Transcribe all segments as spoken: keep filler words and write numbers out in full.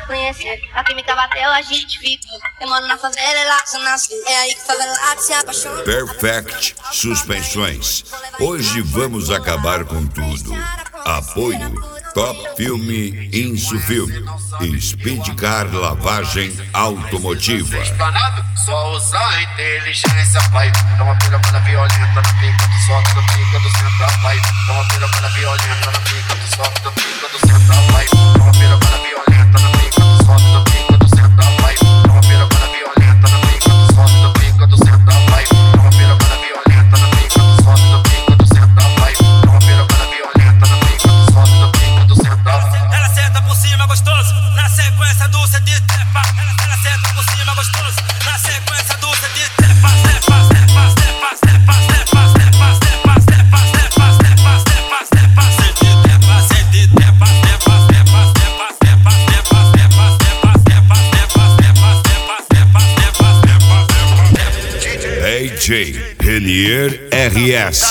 conhecer. A química bateu, a gente fica. Eu moro na favela, é lá que você nasce. É aí que favela lá que se apaixona. Perfect Suspensões. Hoje vamos acabar com tudo. Apoio Top Filme Insufilme e Speed Car Lavagem Automotiva. Só usar a inteligência, pai. Dá uma pirocada violenta na pica do soco, da pica do central, pai. Dá uma pirocada violenta na pica do soco, da pica do central, pai. Dá uma pirocada violenta na pica do soco, da pica do central, pai. Dá uma pirocada violenta na pica do soco, da pica do central, pai. Dá uma pirocada violenta na pica do soco, da pica do central, pai. Dá uma pirocada violenta na pica do soco, da pica do central. Ela senta por cima gostoso, na sequência do C D trepa. Ela senta por cima gostoso, na sequência do C D trepa. Trepa, trepa, trepa, trepa, trepa, trepa, trepa, trepa, trepa, trepa, trepa, trepa, C D trepa, C D trepa, trepa, trepa, trepa, trepa, trepa, trepa, trepa, trepa, trepa, trepa, trepa, trepa. D J Renier R S.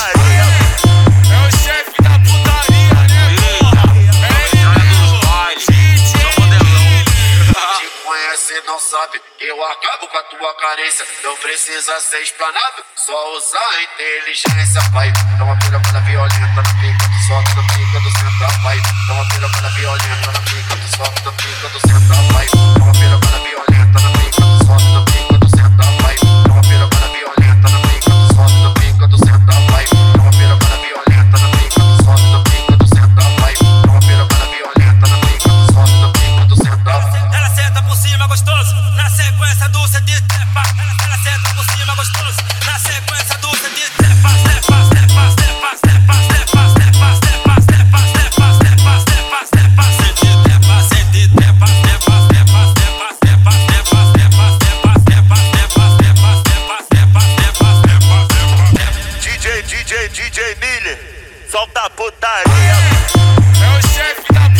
Cê não sabe, eu acabo com a tua carência. Não precisa ser explanado, só usar a inteligência, pai. Dá uma pirocada violenta na pica do soco, da pica do central, pai. Dá uma pirocada violenta na pica do soco, da pica do central, pai. Dá uma pirocada violenta na pica do soco, da pica do central, pai. Dá uma pirocada violenta na pica do soco, da pica do central, pai. Dá uma pirocada violenta na pica do soco, da pica do central, pai. Dá uma pirocada violenta na pica do soco, da pica do central. Ela senta por cima gostoso, na sequência do C D trepa. Ela senta por cima gostoso, na sequência do C D trepa. Trepa, trepa, trepa, trepa, trepa, trepa, trepa, trepa, trepa, trepa, trepa, trepa, C D trepa, C D trepa, trepa, trepa, trepa, trepa, trepa, trepa, trepa, trepa, trepa, trepa, trepa, trepa. D J, D J, D J Miller, solta a putaria. É o chefe da